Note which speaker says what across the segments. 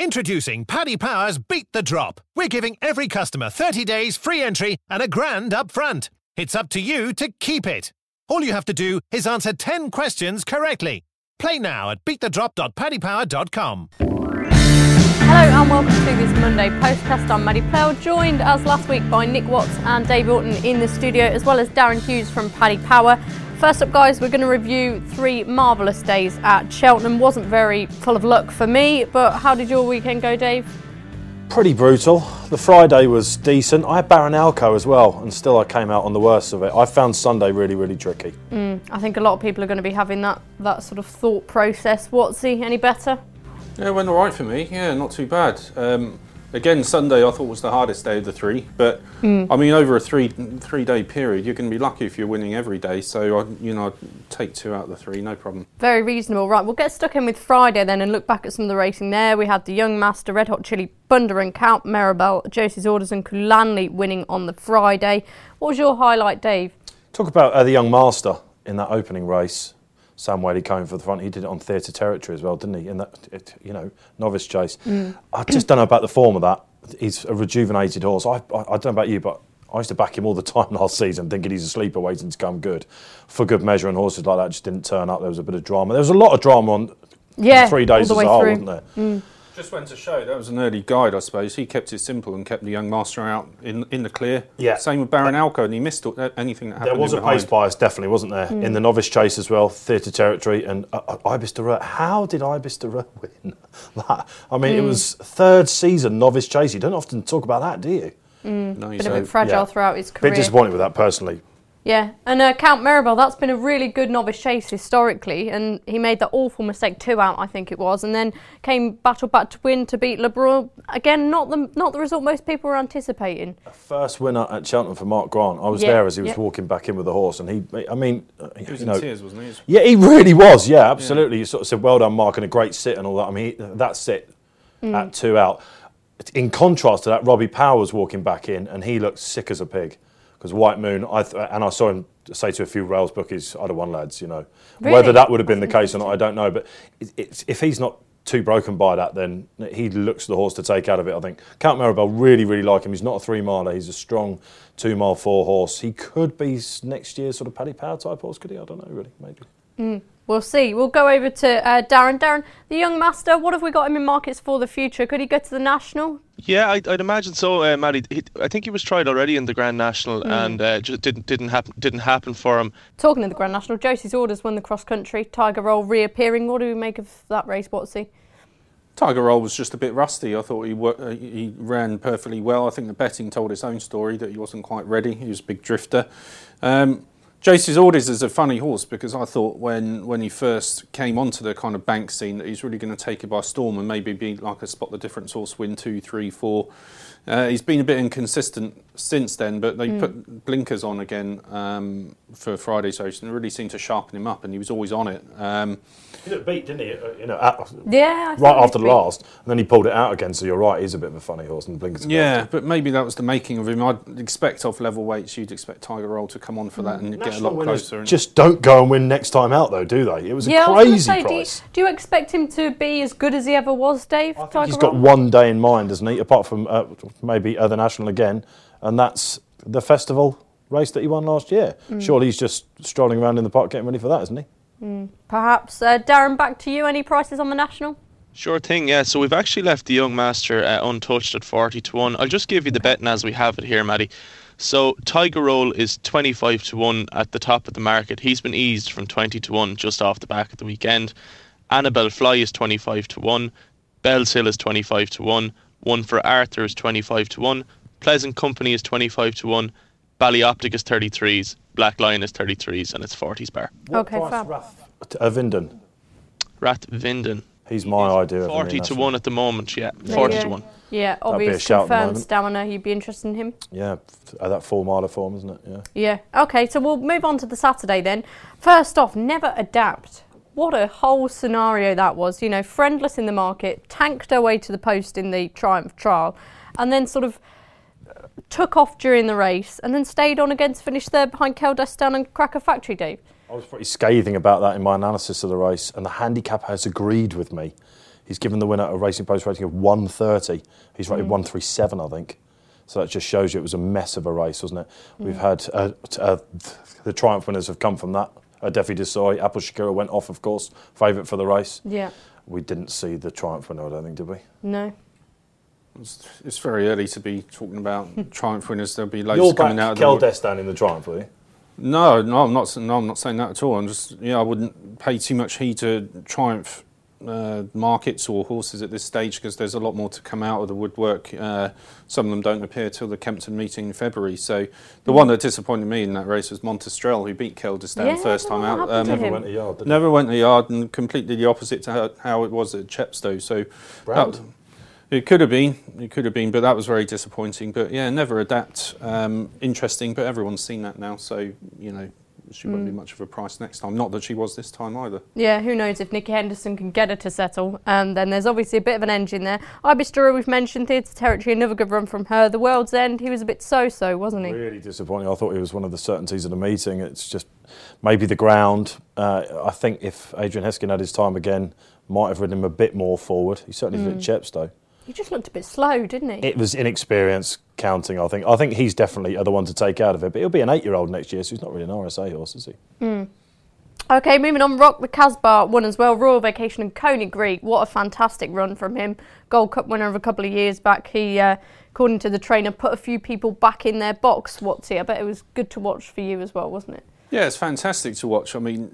Speaker 1: Introducing Paddy Power's Beat the Drop. We're giving every customer 30 days free entry and £1,000 up front. It's up to you to keep it. All you have to do is answer 10 questions correctly. Play now at beatthedrop.paddypower.com.
Speaker 2: Hello and welcome to this Monday Postcast. I'm Maddie Plell, joined as last week by Nick Watts and Dave Orton in the studio, as well as Darren Hughes from Paddy Power. First up, guys, we're going to review 3 marvellous days at Cheltenham. Wasn't very full of luck for me, but how did your weekend go, Dave?
Speaker 3: Pretty brutal. The Friday was decent. I had Baranalco as well, and still I came out on the worst of it. I found Sunday really, really tricky.
Speaker 2: I think a lot of people are going to be having that sort of thought process. Watsy, any better?
Speaker 4: Yeah, it went all right for me. Yeah, not too bad. Again, Sunday I thought was the hardest day of the 3, but I mean, over a three-day period, you're going to be lucky if you're winning every day. So I'd take 2 out of the 3, no problem.
Speaker 2: Very reasonable. Right, we'll get stuck in with Friday then and look back at some of the racing there. We had the Young Master, Red Hot Chili, Bunder and Count Mirabel, Josie's Orders and Kulanley winning on the Friday. What was your highlight, Dave?
Speaker 3: Talk about the Young Master in that opening race. Sam Wadey coming for the front. He did it on theatre territory as well, didn't he? In that, novice chase. I just don't know about the form of that. He's a rejuvenated horse. I don't know about you, but I used to back him all the time last season, thinking he's a sleeper waiting to come good. For good measure, and horses like that just didn't turn up. There was a bit of drama. There was a lot of drama on 3 days as a whole, wasn't there?
Speaker 4: Just went to show that was an early guide, I suppose. He kept it simple and kept the Young Master out in the clear. Yeah. Same with Baranalco, and he missed anything that happened.
Speaker 3: There was a pace bias, definitely, wasn't there? In the novice chase as well, theatre territory, and Ibis de Reux. How did Ibis de Reux win that? I mean, it was 3rd season novice chase. You don't often talk about that, do you?
Speaker 4: No,
Speaker 2: Been a bit fragile throughout his career.
Speaker 3: Bit disappointed with that personally.
Speaker 2: Yeah, and Count Mirabel, that's been a really good novice chase historically, and he made that awful mistake 2 out, I think it was, and then came battle back to win to beat Le Brun. Again, not the result most people were anticipating.
Speaker 3: A first winner at Cheltenham for Mark Grant. I was there as he was walking back in with the horse, and he was
Speaker 4: in tears, wasn't he?
Speaker 3: Yeah, he really was. Yeah, absolutely. You sort of said, "Well done, Mark," and a great sit and all that. I mean, that sit at 2 out. In contrast to that, Robbie Power was walking back in, and he looked sick as a pig. Because White Moon, and I saw him say to a few rails bookies, I'd have won, lads, Really? Whether that would have been the case or not, I don't know. But if he's not too broken by that, then he looks the horse to take out of it, I think. Count Mirabel, really, really like him. He's not a 3-miler. He's a strong 2-mile 4 horse. He could be next year's sort of Paddy Power type horse, could he? I don't know, really, maybe.
Speaker 2: We'll see. We'll go over to Darren. Darren, the Young Master, what have we got him in markets for the future? Could he go to the National?
Speaker 5: Yeah, I'd imagine so, Maddie. I think he was tried already in the Grand National and just didn't happen for him. Talking
Speaker 2: of the Grand National, Josie's Orders won the cross country. Tiger Roll reappearing. What do we make of that race, Watsy?
Speaker 4: Tiger Roll was just a bit rusty. I thought he ran perfectly well. I think the betting told its own story that he wasn't quite ready. He was a big drifter. Josie's Orders is a funny horse because I thought when he first came onto the kind of bank scene that he's really going to take it by storm and maybe be like a Spot the Difference horse, win 2, 3, 4. He's been a bit inconsistent since then, but they put blinkers on again for Friday's race and really seemed to sharpen him up, and he was always on it.
Speaker 3: He looked beat, didn't he?
Speaker 2: Right
Speaker 3: after the last, and then he pulled it out again. So you're right, he's a bit of a funny horse, and the blinkers.
Speaker 4: Yeah, but maybe that was the making of him. I'd expect off level weights, you'd expect Tiger Roll to come on for that and get a lot closer.
Speaker 3: Just don't go and win next time out, though, do they? It was a crazy price.
Speaker 2: Do you expect him to be as good as he ever was, Dave?
Speaker 3: I think he's got one day in mind, hasn't he? Apart from maybe the National again, and that's the festival race that he won last year. Surely he's just strolling around in the park getting ready for that, isn't he?
Speaker 2: Perhaps. Darren, back to you. Any prices on the National?
Speaker 5: Sure thing, yeah. So we've actually left the Young Master untouched at 40-1. I'll just give you the betting as we have it here, Maddie. So Tiger Roll is 25-1 at the top of the market. He's been eased from 20-1 just off the back of the weekend. Annabelle Fly is 25-1. Bell's Hill is 25-1. One for Arthur is 25-1. Pleasant Company is 25-1. Ballyoptic is 33s. Black Lion is 33s, and it's 40s bar.
Speaker 2: Okay, fab.
Speaker 3: Vinden.
Speaker 5: Rat Vinden.
Speaker 3: He's my idea.
Speaker 5: 40-1 at the moment, yeah. 40-1.
Speaker 2: Yeah, obvious confirmed stamina. You'd be interested in him?
Speaker 3: Yeah, that 4-miler form, isn't it?
Speaker 2: Yeah. Okay, so we'll move on to the Saturday then. First off, Never Adapt. What a whole scenario that was. Friendless in the market, tanked her way to the post in the Triumph Trial, and then sort of took off during the race, and then stayed on again to finish third behind Kel Destin and Cracker Factory, Dave.
Speaker 3: I was pretty scathing about that in my analysis of the race, and the handicap has agreed with me. He's given the winner a Racing Post rating of 130. He's rated 137, I think. So that just shows you it was a mess of a race, wasn't it? We've had the Triumph winners have come from that. Defi Desoi, Apple Shakira went off, of course, favourite for the race.
Speaker 2: Yeah.
Speaker 3: We didn't see the Triumph winner, I don't think, did we?
Speaker 2: No.
Speaker 4: It's very early to be talking about Triumph winners. There'll be loads coming out.
Speaker 3: Kel Destan in the Triumph, will you?
Speaker 4: No, I'm not saying that at all. I'm just, I wouldn't pay too much heed to Triumph markets or horses at this stage because there's a lot more to come out of the woodwork. Some of them don't appear till the Kempton meeting in February. So the one that disappointed me in that race was Montestrel, who beat Kel Destan first time out.
Speaker 3: Never went a yard, did
Speaker 4: Never went a yard, and completely the opposite to how it was at Chepstow. So it could have been, but that was very disappointing. But yeah, Never Adapt, interesting, but everyone's seen that now, so she won't be much of a price next time. Not that she was this time either.
Speaker 2: Yeah, who knows if Nicky Henderson can get her to settle. Then there's obviously a bit of an engine there. Ibistura, we've mentioned, Theatre Territory, another good run from her. The World's End, he was a bit so-so, wasn't he?
Speaker 3: Really disappointing. I thought he was one of the certainties of the meeting. It's just maybe the ground. I think if Adrian Heskin had his time again, might have ridden him a bit more forward. He certainly did at Chepstow.
Speaker 2: He just looked a bit slow, didn't he?
Speaker 3: It was inexperience counting, I think. I think he's definitely the one to take out of it. But he'll be an 8-year-old next year, so he's not really an RSA horse, is he?
Speaker 2: OK, moving on. Rock the Casbah won as well. Royal Vacation and Coney Greek. What a fantastic run from him. Gold Cup winner of a couple of years back. He, according to the trainer, put a few people back in their box, Watsy. I bet it was good to watch for you as well, wasn't it?
Speaker 4: Yeah, it's fantastic to watch. I mean,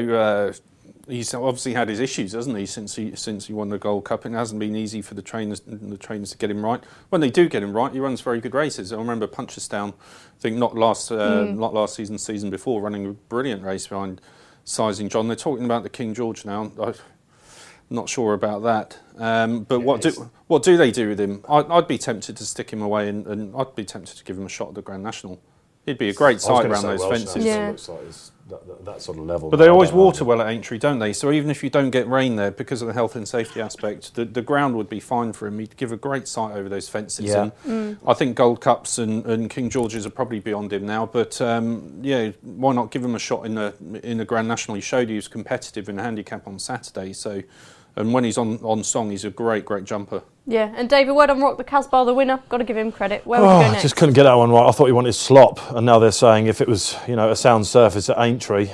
Speaker 4: he's obviously had his issues, hasn't he, since he won the Gold Cup. It hasn't been easy for the trainers to get him right. When they do get him right, he runs very good races. I remember Punchestown, I think not last season, season before, running a brilliant race behind Sizing John. They're talking about the King George now. I'm not sure about that. But what do they do with him? I'd be tempted to stick him away, and I'd be tempted to give him a shot at the Grand National. He'd be a great sight around those fences.
Speaker 3: Yeah. Looks like that sort of level.
Speaker 4: But they always water well at Aintree, don't they? So even if you don't get rain there, because of the health and safety aspect, the ground would be fine for him. He'd give a great sight over those fences.
Speaker 3: Yeah.
Speaker 4: And I think Gold Cups and King Georges are probably beyond him now. But why not give him a shot in the Grand National? He showed he was competitive in the handicap on Saturday. So, and when he's on song, he's a great jumper.
Speaker 2: Yeah, and David, word on Rock the Casbah, the winner. Got to give him credit. Where would you go next?
Speaker 3: I just couldn't get that one right. I thought he wanted slop, and now they're saying if it was, a sound surface at Aintree,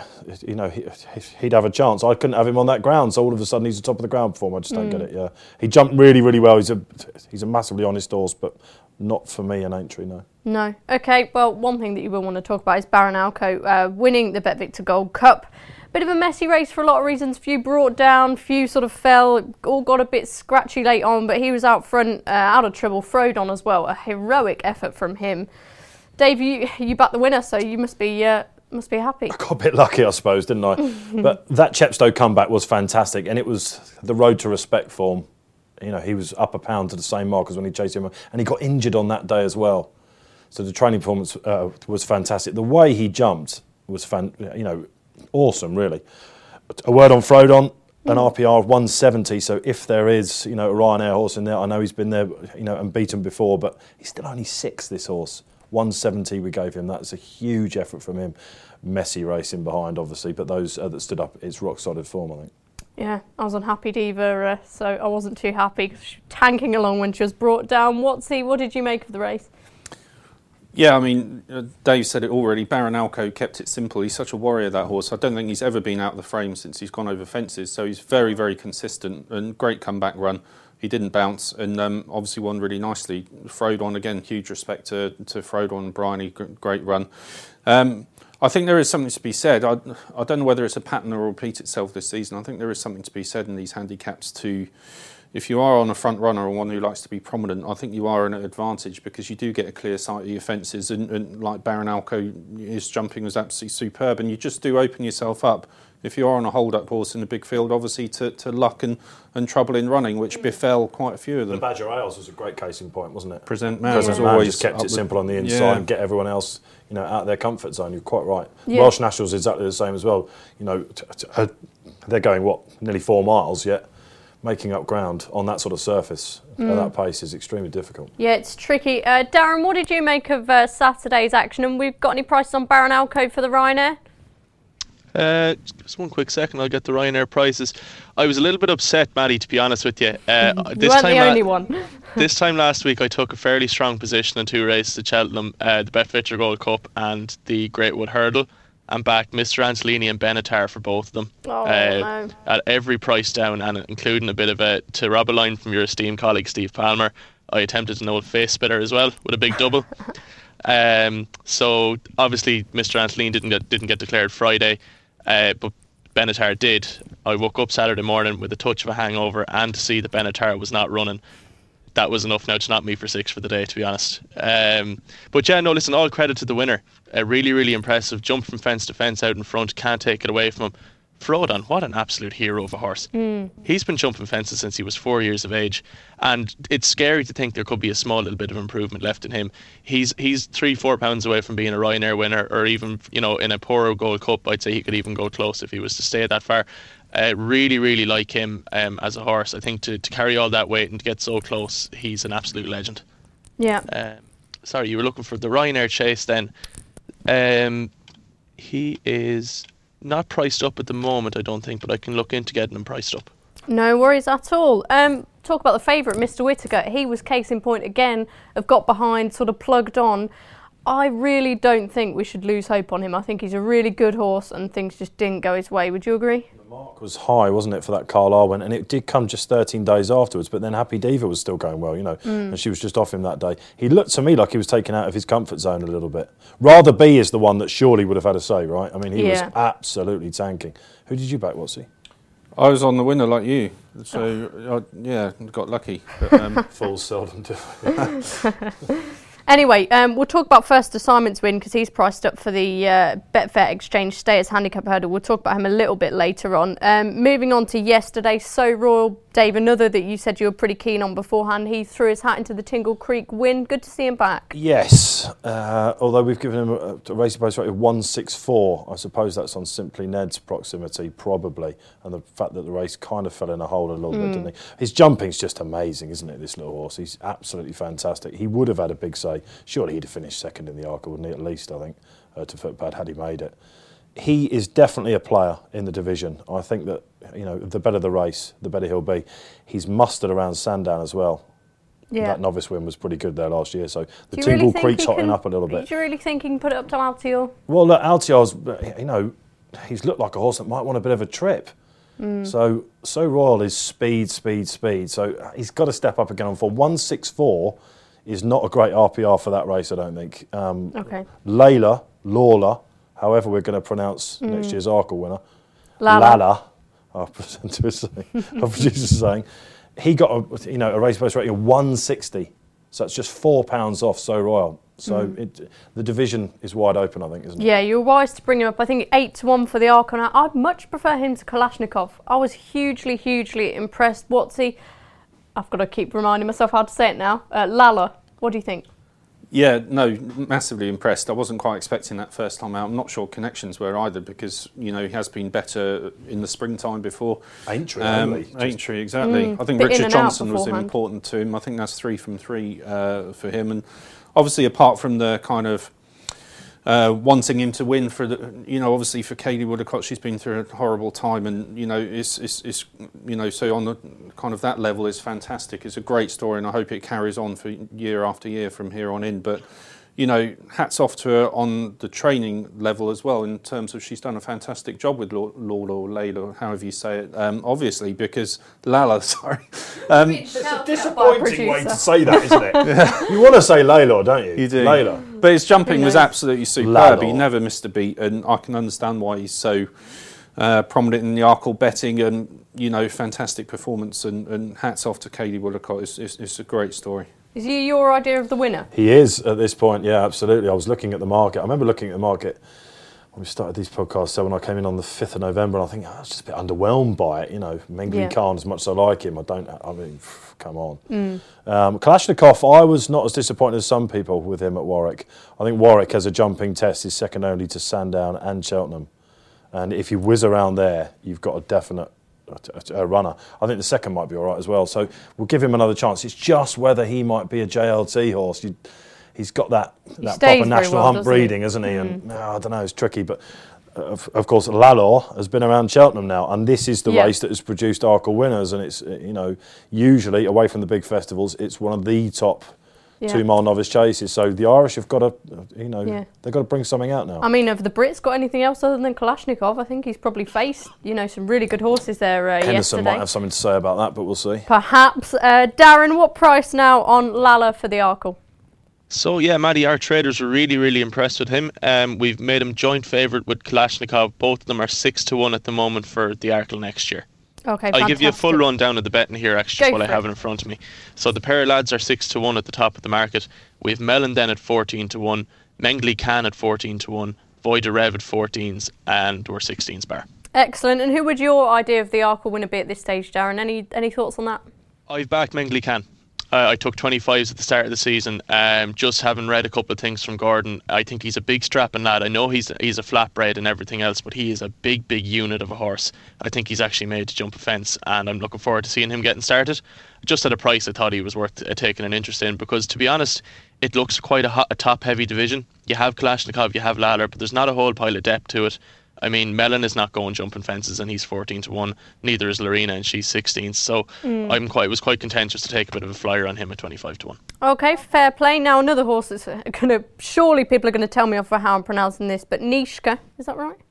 Speaker 3: he'd have a chance. I couldn't have him on that ground, so all of a sudden he's the top of the ground performer. I just don't get it. Yeah, he jumped really, really well. He's a massively honest horse, but not for me in Aintree. No.
Speaker 2: No. Okay. Well, one thing that you will want to talk about is Baron Alco winning the Bet Victor Gold Cup. Bit of a messy race for a lot of reasons. Few brought down, few sort of fell, all got a bit scratchy late on, but he was out front, out of trouble. Frodon as well, a heroic effort from him. Dave, you backed the winner, so you must be happy.
Speaker 3: I got a bit lucky, I suppose, didn't I? But that Chepstow comeback was fantastic, and it was the road to respect form. He was up a pound to the same mark as when he chased him, and he got injured on that day as well. So the training performance was fantastic. The way he jumped was awesome, really. A word on Frodon, an RPR of 170. So if there is, a Ryanair horse in there, I know he's been there, and beaten before, but he's still only 6. This horse, 170 we gave him. That's a huge effort from him. Messy racing behind, obviously, but those that stood up, it's rock solid form, I think. Yeah,
Speaker 2: I was unhappy Diva, so I wasn't too happy because she was tanking along when she was brought down. What did you make of the race?
Speaker 4: Yeah, I mean, Dave said it already. Baron Alco kept it simple. He's such a warrior, that horse. I don't think he's ever been out of the frame since he's gone over fences. So he's very, very consistent and great comeback run. He didn't bounce and obviously won really nicely. Frodon, again, huge respect to Frodon and Bryony, great run. I think there is something to be said. I don't know whether it's a pattern that will repeat itself this season. I think there is something to be said in these handicaps to... If you are on a front runner or one who likes to be prominent, I think you are in an advantage because you do get a clear sight of your fences and like Baron Alco, his jumping was absolutely superb and you just do open yourself up. If you are on a hold-up horse in the big field, obviously to luck and trouble in running, which befell quite a few of them.
Speaker 3: The Badger Isles was a great case in point, wasn't it?
Speaker 4: Present Man was always
Speaker 3: just kept it simple on the inside and get everyone else, out of their comfort zone. You're quite right. Yeah. Welsh Nationals is exactly the same as well. They're going nearly 4 miles yet. Making up ground on that sort of surface at that pace is extremely difficult.
Speaker 2: Yeah, it's tricky. Darren, what did you make of Saturday's action? And we've got any prices on Baron Alco for the Ryanair?
Speaker 5: Just one quick second, I'll get the Ryanair prices. I was a little bit upset, Maddie, to be honest with you.
Speaker 2: You weren't the only one.
Speaker 5: This time last week, I took a fairly strong position in 2 races at Cheltenham, the Betfitcher Gold Cup and the Great Wood Hurdle, and backed Mr. Antolini and Benatar for both of them.
Speaker 2: Oh, no.
Speaker 5: At every price down, and including a bit of a, to rob a line from your esteemed colleague Steve Palmer, I attempted an old face spitter as well with a big double. So obviously Mr. Antolini didn't get declared Friday, but Benatar did. I woke up Saturday morning with a touch of a hangover, and to see that Benatar was not running, that was enough now to knock me for 6 for the day, to be honest. But yeah, no, listen, all credit to the winner. Really, really impressive. Jump from fence to fence out in front, can't take it away from him. Frodon, what an absolute hero of a horse. He's been jumping fences since he was 4 years of age, and it's scary to think there could be a small little bit of improvement left in him. He's 3-4 pounds away from being a Ryanair winner, or even, in a poorer Gold Cup, I'd say he could even go close if he was to stay that far. Really, really like him as a horse. I think to carry all that weight and to get so close, he's an absolute legend.
Speaker 2: Yeah.
Speaker 5: Sorry, you were looking for the Ryanair Chase then. He is not priced up at the moment, I don't think, but I can look into getting him priced up.
Speaker 2: No worries at all. Talk about the favourite, Mr. Whittaker. He was case in point again of got behind, sort of plugged on. I really don't think we should lose hope on him. I think he's a really good horse and things just didn't go his way. Would you agree?
Speaker 3: The mark was high, wasn't it, for that Carlisle win? And it did come just 13 days afterwards, but then Happy Diva was still going well, and she was just off him that day. He looked to me like he was taken out of his comfort zone a little bit. Rather B is the one that surely would have had a say, right? I mean, he was absolutely tanking. Who did you back, Watsy?
Speaker 4: I was on the winner like you, so got lucky. But,
Speaker 3: Fools seldom do.
Speaker 2: Anyway, we'll talk about First Assignment's win because he's priced up for the Betfair Exchange Stayers Handicap Hurdle. We'll talk about him a little bit later on. Moving on to yesterday, So Royal, Dave, another that you said you were pretty keen on beforehand. He threw his hat into the Tingle Creek win. Good to see him back.
Speaker 3: Yes, although we've given him a racing post rate of 164. I suppose that's on Simply Ned's proximity, probably, and the fact that the race kind of fell in a hole a little bit, didn't he? His jumping's just amazing, isn't it, this little horse? He's absolutely fantastic. He would have had a big say. Surely he'd have finished second in the Arca, wouldn't he, at least, I think, to Footpad had he made it. He is definitely a player in the division. I think that, the better the race, the better he'll be. He's mustered around Sandown as well. Yeah. That novice win was pretty good there last year, so the Tingle Creek's hotting up a little bit.
Speaker 2: Do you really think he can put it up to Altior?
Speaker 3: Well, look, Altior's, he's looked like a horse that might want a bit of a trip. So Royal is speed. So he's got to step up again on form. 164 is not a great RPR for that race, I don't think.
Speaker 2: Okay.
Speaker 3: Lawler, however we're going to pronounce next year's Arca winner.
Speaker 2: Lala.
Speaker 3: Our presenter is saying, our producer is saying, he got a race post rating of 160. So it's just £4 off So Royal. So the division is wide open, I think, isn't it?
Speaker 2: Yeah, you're wise to bring him up. I think 8-1 for the Arca. I'd much prefer him to Kalashnikov. I was hugely impressed. I've got to keep reminding myself how to say it now. Lala, what do you think?
Speaker 4: Yeah, no, massively impressed. I wasn't quite expecting that first time out. I'm not sure connections were either because, he has been better in the springtime before.
Speaker 3: Aintree,
Speaker 4: Aintree, exactly. I think Richard Johnson was important to him. I think that's 3 from 3 for him. And obviously, apart from the kind of wanting him to win for the, obviously for Kaylee Woodacott, she's been through a horrible time, and it's so on the kind of that level is fantastic. It's a great story, and I hope it carries on for year after year from here on in. But hats off to her on the training level as well. In terms of she's done a fantastic job with Lawler or Layla, however you say it. Obviously, because Lala, sorry.
Speaker 3: It's a disappointing way to say that, isn't it? Yeah. You want to say Layla, don't you?
Speaker 4: You do.
Speaker 3: Layla.
Speaker 4: But his jumping was absolutely superb. He never missed a beat, and I can understand why he's so prominent in the Arkle betting. And fantastic performance. And hats off to Kaylee Woodacott. It's a great story.
Speaker 2: Is he your idea of the winner?
Speaker 3: He is at this point, yeah, absolutely. I was looking at the market. I remember looking at the market when we started these podcasts. So when I came in on the 5th of November, and I think I was just a bit underwhelmed by it. Mengli Khan, as much as I like him, come on. Kalashnikov, I was not as disappointed as some people with him at Warwick. I think Warwick as a jumping test is second only to Sandown and Cheltenham. And if you whiz around there, you've got a definite runner. I think the second might be all right as well. So we'll give him another chance. It's just whether he might be a JLT horse. He's got that proper national hunt breeding, hasn't he? And I don't know, it's tricky. But of course, Lalor has been around Cheltenham now, and this is the race that has produced Arkle winners. And it's usually away from the big festivals, it's one of the top 2 mile novice chases. So the Irish have got to, they've got to bring something out now.
Speaker 2: I mean, have the Brits got anything else other than Kalashnikov? I think he's probably faced, some really good horses there
Speaker 3: Henderson
Speaker 2: yesterday.
Speaker 3: might have something to say about that, but we'll see.
Speaker 2: Perhaps. Darren, what price now on Lala for the Arkle?
Speaker 5: So yeah, Maddie, our traders were really, really impressed with him. We've made him joint favourite with Kalashnikov. Both of them are 6-1 at the moment for the Arkle next year.
Speaker 2: Okay,
Speaker 5: I'll give you a full rundown of the betting here, actually, while I have
Speaker 2: it
Speaker 5: in front of me. So the pair of lads are 6-1 at the top of the market. We have Mellon then at 14-1, Mengley Khan at 14-1, Voida Rev at 14s, and we're 16s bar.
Speaker 2: Excellent. And who would your idea of the Arkle winner be at this stage, Darren? Any thoughts on that?
Speaker 5: I've backed Mengley Khan. I took 25s at the start of the season. Just having read a couple of things from Gordon, I think he's a big strapping lad. I know he's a flatbred and everything else, but he is a big unit of a horse. I think he's actually made to jump a fence, and I'm looking forward to seeing him getting started. Just at a price I thought he was worth taking an interest in, because to be honest, it looks quite a top-heavy division. You have Kalashnikov, you have Lalor, but there's not a whole pile of depth to it. I mean, Mellon is not going jumping fences, and he's 14-1. Neither is Lorena, and she's 16. So I was quite contentious to take a bit of a flyer on him at 25-1.
Speaker 2: Okay, fair play. Now another horse that's surely people are going to tell me off for how I'm pronouncing this, but Nishka, is that right?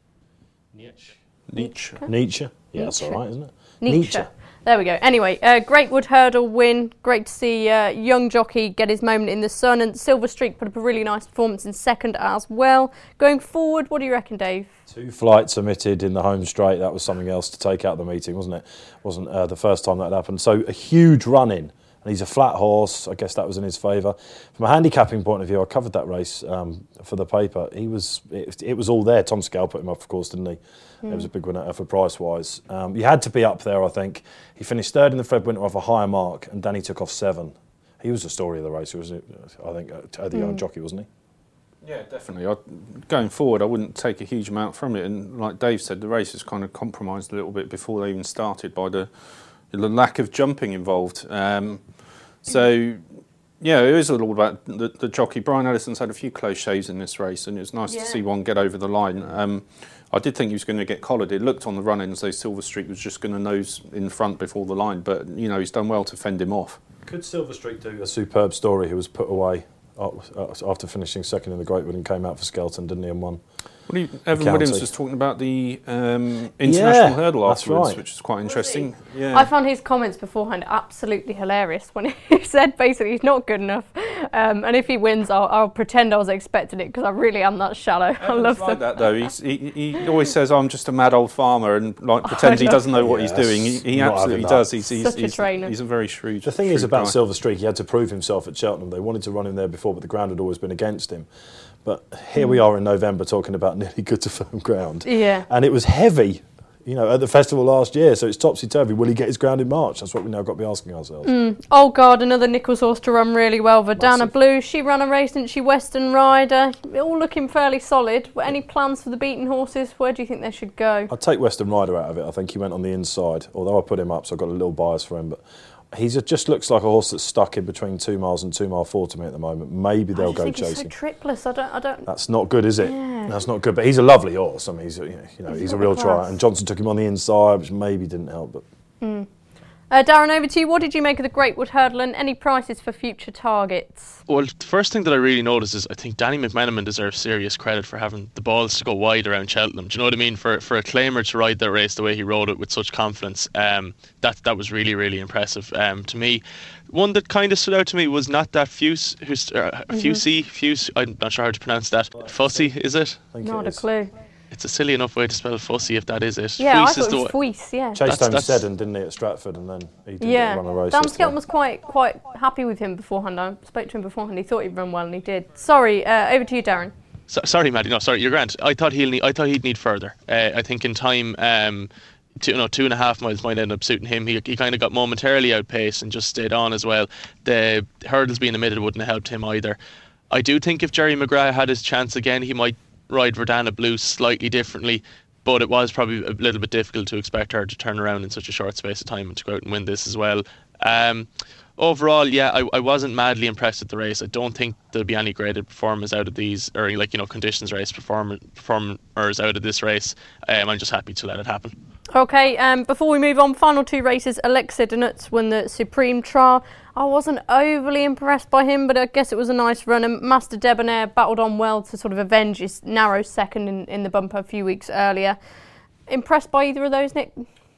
Speaker 3: Nietzsche. Yeah, that's all right, isn't it?
Speaker 2: Nietzsche. There we go. Anyway, great Wood Hurdle win. Great to see young jockey get his moment in the sun, and Silver Streak put up a really nice performance in second as well. Going forward, what do you reckon, Dave?
Speaker 3: 2 flights omitted in the home straight. That was something else to take out of the meeting, wasn't it? Wasn't the first time that happened. So a huge run in. And he's a flat horse. I guess that was in his favour. From a handicapping point of view, I covered that race for the paper. It was all there. Tom Scal put him up, of course, didn't he? It was a big winner for price-wise. You had to be up there, I think. He finished third in the Fred Winter off a higher mark, and Danny took off 7. He was the story of the race, wasn't it? I think, the young jockey, wasn't he?
Speaker 4: Yeah, definitely. Going forward, I wouldn't take a huge amount from it. And like Dave said, the race was kind of compromised a little bit before they even started by the lack of jumping involved. So, yeah, it is all about the jockey. Brian Ellison's had a few close shaves in this race, and it was nice to see one get over the line. I did think he was going to get collared. It looked on the run-in as though Silver Streak was just going to nose in front before the line, but, he's done well to fend him off.
Speaker 3: Could Silver Streak do a superb story? He was put away after finishing second in the Great Wood and came out for Skelton, didn't he, and won.
Speaker 4: Evan Williams was talking about the international hurdle afterwards, which is quite interesting. Yeah.
Speaker 2: I found his comments beforehand absolutely hilarious when he said basically he's not good enough, and if he wins, I'll pretend I was expecting it because I really am that shallow.
Speaker 4: Evan's
Speaker 2: I love
Speaker 4: like that though. He always says I'm just a mad old farmer and pretends he doesn't know what he's doing. He absolutely does. He's
Speaker 2: a trainer.
Speaker 4: He's a very shrewd.
Speaker 3: The thing is about
Speaker 4: guy.
Speaker 3: Silver Streak, he had to prove himself at Cheltenham. They wanted to run him there before, but the ground had always been against him. But here we are in November talking about nearly good to firm ground.
Speaker 2: Yeah.
Speaker 3: And it was heavy, at the festival last year, so it's topsy-turvy. Will he get his ground in March? That's what we now got to be asking ourselves.
Speaker 2: Oh, God, another Nichols horse to run really well. Verdana Blue, she ran a race, didn't she? Western Rider, all looking fairly solid. Any plans for the beaten horses? Where do you think they should go?
Speaker 3: I'd take Western Rider out of it. I think he went on the inside, although I put him up, so I've got a little bias for him. But he just looks like a horse that's stuck in between 2 miles and 2 mile 4 to me at the moment. Maybe they'll go chasing.
Speaker 2: He's so tripless. I don't.
Speaker 3: That's not good, is it?
Speaker 2: Yeah.
Speaker 3: That's not good. But he's a lovely horse. I mean, he's a real trier. And Johnson took him on the inside, which maybe didn't help. But
Speaker 2: Darren, over to you. What did you make of the Great Wood Hurdle, and any prices for future targets?
Speaker 5: Well, the first thing that I really noticed is I think Danny McMenamin deserves serious credit for having the balls to go wide around Cheltenham. Do you know what I mean? For a claimer to ride that race the way he rode it with such confidence, that was really, really impressive to me. One that kind of stood out to me was not that Fuse, I'm not sure how to pronounce that. Fussy, is it?
Speaker 2: Not a clue.
Speaker 5: It's a silly enough way to spell fussy if that is it.
Speaker 2: Yeah,
Speaker 5: Fuis
Speaker 2: I thought it was Fuis, yeah.
Speaker 3: Chased home Seddon, didn't he, at Stratford, and then he didn't run a race.
Speaker 2: Dan Skelton was quite happy with him beforehand. I spoke to him beforehand. He thought he'd run well, and he did. Sorry, over to you, Darren.
Speaker 5: Sorry, Maddie. No, sorry, you're grand. I thought he'd need further. I think in time, 2.5 miles might end up suiting him. He kind of got momentarily outpaced and just stayed on as well. The hurdles being omitted wouldn't have helped him either. I do think if Jerry McGrath had his chance again, he might ride Verdana Blue slightly differently, but it was probably a little bit difficult to expect her to turn around in such a short space of time and to go out and win this as well. Overall, yeah, I wasn't madly impressed with the race. I don't think there'll be any graded performers out of these, or conditions race performers out of this race. I'm just happy to let it happen.
Speaker 2: Okay, before we move on, final two races, Alexia Denuts won the Supreme Trial. I wasn't overly impressed by him, but I guess it was a nice run. And Master Debonair battled on well to sort of avenge his narrow second in the bumper a few weeks earlier. Impressed by either of those, Nick?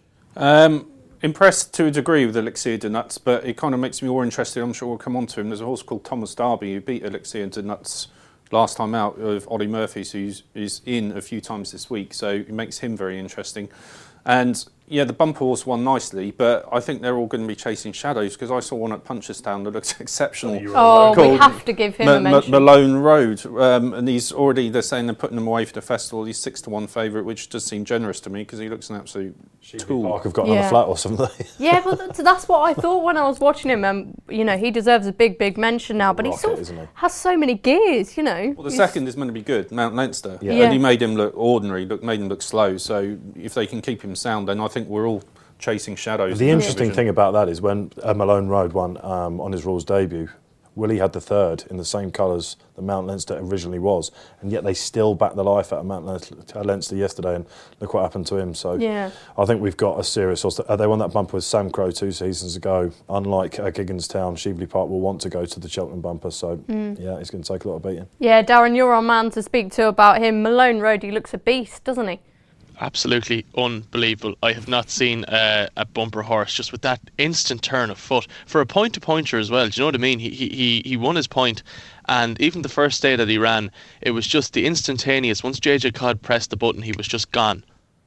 Speaker 4: Impressed to a degree with Alexia Denuts, but it kind of makes me more interested. I'm sure we'll come on to him. There's a horse called Thomas Darby who beat Alexia Denuts last time out of Ollie Murphy's, who's in a few times this week, so it makes him very interesting. And yeah, the bumper horse won nicely, but I think they're all going to be chasing shadows, because I saw one at Punchestown that looks exceptional.
Speaker 2: We have to give him a mention.
Speaker 4: Malone Road, and they're saying they're putting him away for the festival. He's 6-1 favourite, which does seem generous to me, because he looks an absolute tool.
Speaker 3: Park have got another flat or something.
Speaker 2: Yeah, but that's what I thought when I was watching him. He deserves a big mention now, but he sort of has so many gears, Well,
Speaker 4: the second is meant to be good, Mount Leinster.
Speaker 2: Yeah.
Speaker 4: And he made him look ordinary, made him look slow. So if they can keep him sound, then I think we're all chasing shadows.
Speaker 3: The interesting thing about that is when Malone Road won on his rules debut, Willie had the third in the same colours that Mount Leinster originally was, and yet they still backed the life out of Mount Leinster yesterday, and look what happened to him. So yeah. I think we've got a serious horse. They won that bumper with Sam Crow 2 seasons ago. Unlike Gigginstown, Shively Park will want to go to the Cheltenham bumper, so yeah, he's going to take a lot of beating.
Speaker 2: Yeah, Darren, you're our man to speak to about him. Malone Road, he looks a beast, doesn't he?
Speaker 5: Absolutely unbelievable. I have not seen a bumper horse just with that instant turn of foot for a point-to-pointer as well. Do you know what I mean? He won his point, and even the first day that he ran, it was just the instantaneous. Once JJ Codd pressed the button, he was just gone.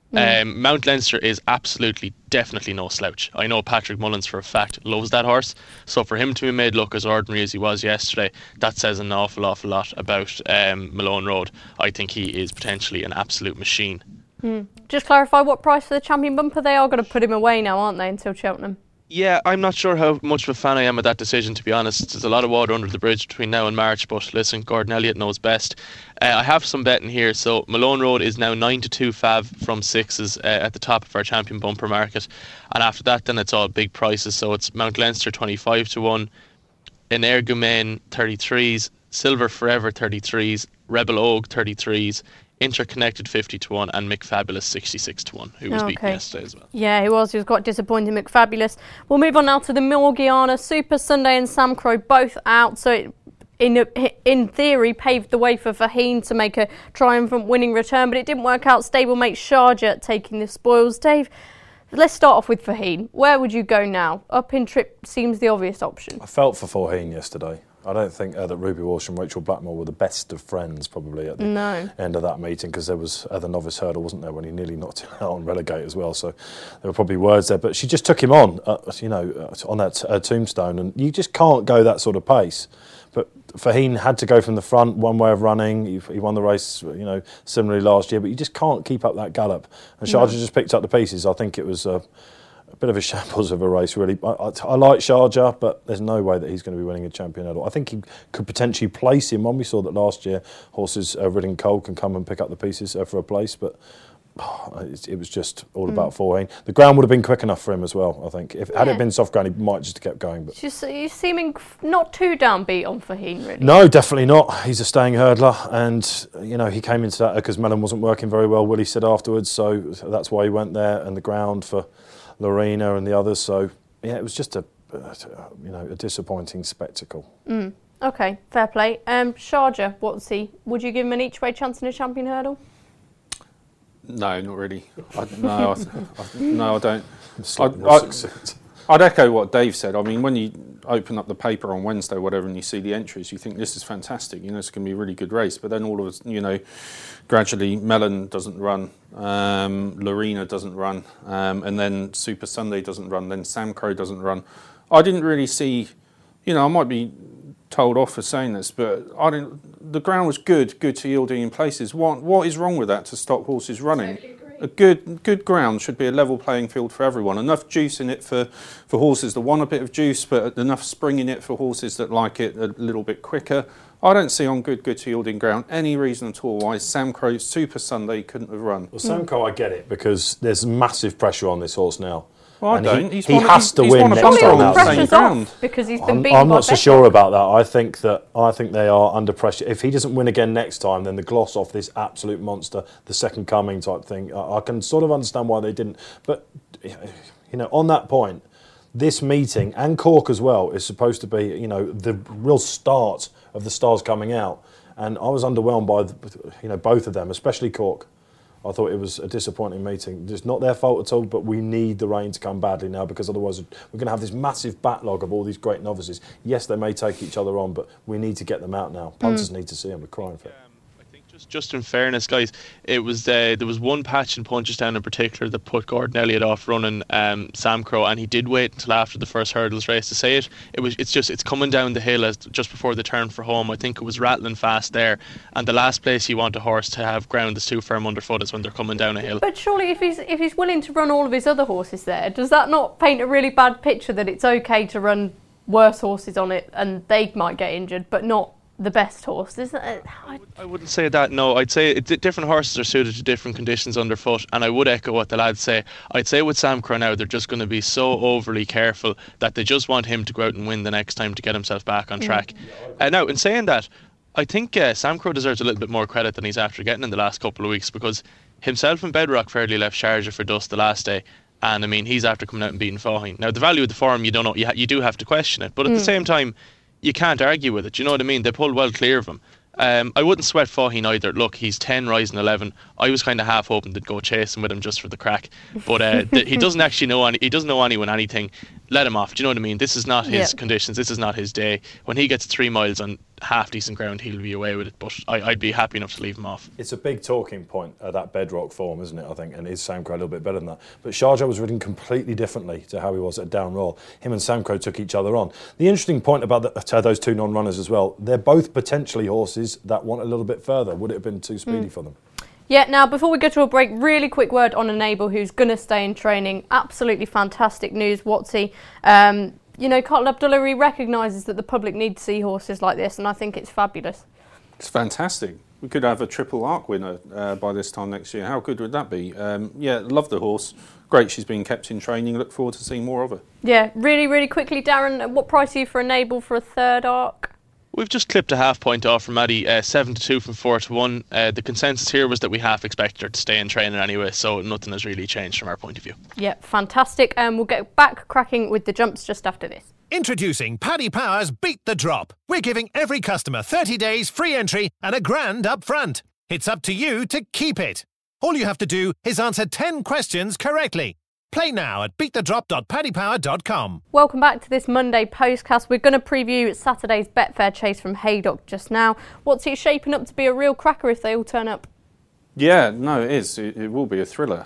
Speaker 5: Mount Leinster is definitely no slouch. I know Patrick Mullins for a fact loves that horse, so for him to be made look as ordinary as he was yesterday, that says an awful lot about Malone Road. I think he is potentially an absolute machine.
Speaker 2: Just clarify what price for the champion bumper. They are going to put him away now, aren't they, until Cheltenham?
Speaker 5: Yeah, I'm not sure how much of a fan I am of that decision, to be honest. There's a lot of water under the bridge between now and March, but listen, Gordon Elliott knows best. I have some betting here. So Malone Road is now 9-2 fav from 6s at the top of our champion bumper market, and after that then it's all big prices. So it's Mount Leinster 25-1, Energumen 33s, Silver Forever 33s, Rebel Oak 33s, Interconnected 50-1, and McFabulous 66-1, who was beaten yesterday as well.
Speaker 2: Yeah, he was quite disappointing, McFabulous. We'll move on now to the Morgiana. Super Sunday and Sam Crow both out, so it, in theory, paved the way for Faheen to make a triumphant winning return, but it didn't work out. Stablemate Sharjah taking the spoils. Dave, let's start off with Faheen. Where would you go now? Up in trip seems the obvious option.
Speaker 3: I felt for Faheen yesterday. I don't think that Ruby Walsh and Rachel Blackmore were the best of friends probably at the end of that meeting, because there was the novice hurdle, wasn't there, when he nearly knocked him out on relegate as well. So there were probably words there, but she just took him on, on that tombstone, and you just can't go that sort of pace. But Faheen had to go from the front, one way of running. He won the race, similarly last year, but you just can't keep up that gallop. And Sharjah just picked up the pieces. I think it was a bit of a shambles of a race, really. I like Sharjah, but there's no way that he's going to be winning a champion at all. I think he could potentially place him on. We saw that last year horses ridden Cole can come and pick up the pieces for a place, but it was just all about Faheen. The ground would have been quick enough for him as well, I think. Had it been soft ground, he might just have kept going. But
Speaker 2: you're seeming not too downbeat on Faheen, really.
Speaker 3: No, definitely not. He's a staying hurdler, and he came into that because Mellon wasn't working very well, Willie said afterwards, so that's why he went there, and the ground for Lorena and the others. So yeah, it was just a disappointing spectacle.
Speaker 2: Okay, fair play. Sharjah, what's he? Would you give him an each way chance in a champion hurdle?
Speaker 4: No, not really. I don't. I'd echo what Dave said. I mean, when you open up the paper on Wednesday or whatever and you see the entries, you think this is fantastic. It's going to be a really good race. But then all of us, gradually Mellon doesn't run, Lorena doesn't run, and then Super Sunday doesn't run, then Sam Crow doesn't run. I didn't really see, I might be told off for saying this, but the ground was good to yielding in places. What is wrong with that to stop horses running? A good ground should be a level playing field for everyone. Enough juice in it for horses that want a bit of juice, but enough spring in it for horses that like it a little bit quicker. I don't see on good yielding ground any reason at all why Sam Crow Super Sunday couldn't have run.
Speaker 3: Well, Sam Crow, I get it, because there's massive pressure on this horse now.
Speaker 4: Well, I
Speaker 3: And
Speaker 4: don't.
Speaker 3: he has to win next
Speaker 2: Surely
Speaker 3: time
Speaker 2: all
Speaker 3: out.
Speaker 2: pressure's
Speaker 4: ground.
Speaker 2: off because he's been beaten
Speaker 3: I'm
Speaker 2: by
Speaker 3: not so
Speaker 2: Bedrock.
Speaker 3: sure about that. I think they are under pressure. If he doesn't win again next time, then the gloss off this absolute monster, the second coming type thing. I can sort of understand why they didn't. But on that point, this meeting and Cork as well is supposed to be the real start of the stars coming out. And I was underwhelmed by both of them, especially Cork. I thought it was a disappointing meeting. It's not their fault at all, but we need the rain to come badly now because otherwise we're going to have this massive backlog of all these great novices. Yes, they may take each other on, but we need to get them out now. Punters need to see them. We're crying for it.
Speaker 5: I think just in fairness, guys, it was there was one patch in Punchestown in particular that put Gordon Elliott off running Sam Crow, and he did wait until after the first hurdles race to say it. It's coming down the hill as just before the turn for home. I think it was rattling fast there, and the last place you want a horse to have ground that's too firm underfoot is when they're coming down a hill.
Speaker 2: But surely if he's willing to run all of his other horses there, does that not paint a really bad picture that it's okay to run worse horses on it and they might get injured, but not the best horse?
Speaker 5: I wouldn't say that, no. I'd say different horses are suited to different conditions underfoot, and I would echo what the lads say. I'd say with Sam Crow now, they're just going to be so overly careful that they just want him to go out and win the next time to get himself back on track. Now, in saying that, I think Sam Crow deserves a little bit more credit than he's after getting in the last couple of weeks, because himself and Bedrock fairly left Sharjah for dust the last day. And I mean, he's after coming out and beating Faugheen. Now, the value of the form, you don't know, you do have to question it, but at the same time, you can't argue with it. You know what I mean? They pulled well clear of him. I wouldn't sweat Faugheen either. Look, he's 10 rising 11. I was kind of half hoping to go chasing with him just for the crack, but he doesn't actually know he doesn't know anyone anything. Let him off. Do you know what I mean? This is not his conditions. This is not his day. When he gets 3 miles on half decent ground, he'll be away with it. But I'd be happy enough to leave him off.
Speaker 3: It's a big talking point, that Bedrock form, isn't it? I think, and is Sam Crow a little bit better than that? But Sharjah was ridden completely differently to how he was at Down Royal. Him and Sam Crow took each other on. The interesting point about those two non-runners as well, they're both potentially horses that want a little bit further. Would it have been too speedy for them?
Speaker 2: Yeah, now before we go to a break, really quick word on Enable, who's going to stay in training. Absolutely fantastic news, Watsy. Carl Abdullah, he recognises that the public need to see horses like this, and I think it's fabulous.
Speaker 4: It's fantastic. We could have a triple arc winner by this time next year. How good would that be? Love the horse. Great she's been kept in training. Look forward to seeing more of her.
Speaker 2: Yeah, really, really quickly, Darren, what price are you for Enable for a third arc?
Speaker 5: We've just clipped a half point off from Maddie, 7-2 from 4-1. The consensus here was that we half expected her to stay in training anyway, so nothing has really changed from our point of view.
Speaker 2: Yeah, fantastic. We'll get back cracking with the jumps just after this.
Speaker 1: Introducing Paddy Power's Beat the Drop. We're giving every customer 30 days free entry and £1,000 up front. It's up to you to keep it. All you have to do is answer 10 questions correctly. Play now at beatthedrop.paddypower.com.
Speaker 2: Welcome back to this Monday postcast. We're going to preview Saturday's Betfair Chase from Haydock just now. What's it shaping up to be a real cracker if they all turn up?
Speaker 4: Yeah, no, it is. It will be a thriller.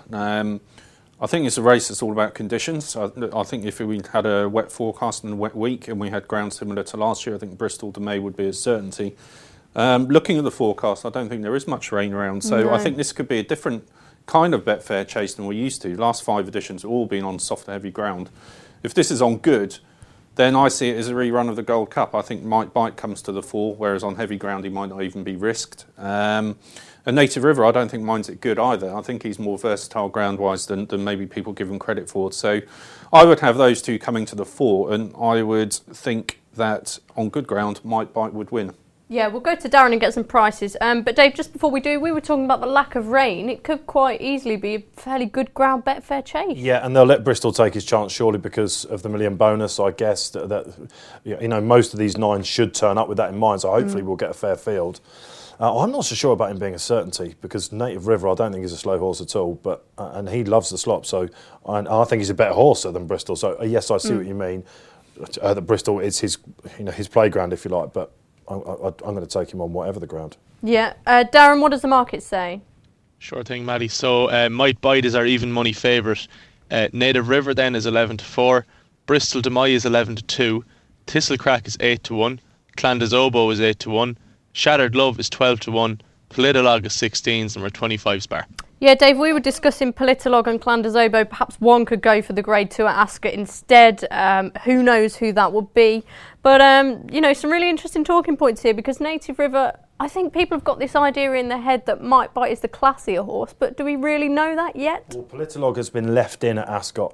Speaker 4: I think it's a race that's all about conditions. I think if we had a wet forecast and a wet week and we had ground similar to last year, I think Bristol to May would be a certainty. Looking at the forecast, I don't think there is much rain around, so I think this could be a different kind of Betfair Chase than we're used to. Last 5 editions have all been on soft, heavy ground. If this is on good, then I see it as a rerun of the Gold Cup. I think Might Bite comes to the fore, whereas on heavy ground he might not even be risked. And Native River, I don't think minds it good either. I think he's more versatile ground-wise than maybe people give him credit for. So I would have those two coming to the fore, and I would think that on good ground, Might Bite would win.
Speaker 2: Yeah, we'll go to Darren and get some prices. But Dave, just before we do, we were talking about the lack of rain. It could quite easily be a fairly good ground Betfair Chase.
Speaker 3: Yeah, and they'll let Bristol take his chance surely because of the million bonus, I guess. That most of these 9 should turn up with that in mind, so hopefully we'll get a fair field. I'm not so sure about him being a certainty because Native River I don't think is a slow horse at all, but and he loves the slop, so I think he's a better horse than Bristol. So yes, I see what you mean. That Bristol is his playground, if you like, but I'm going to take him on whatever the ground.
Speaker 2: Yeah. Darren, what does the market say?
Speaker 5: Sure thing, Maddie. So Might Bite is our even money favourite. Native River then is 11-4. Bristol to May is 11-2. Thistlecrack is 8-1. Clandazobo is 8-1. Shattered Love is 12-1. Politolog is 16s, and we're 25 spar.
Speaker 2: Yeah, Dave, we were discussing Politolog and Clandazobo. Perhaps one could go for the Grade 2 at Ascot instead. Who knows who that would be. But, some really interesting talking points here because Native River, I think people have got this idea in their head that Might Bite is the classier horse, but do we really know that yet?
Speaker 3: Well, Politolog has been left in at Ascot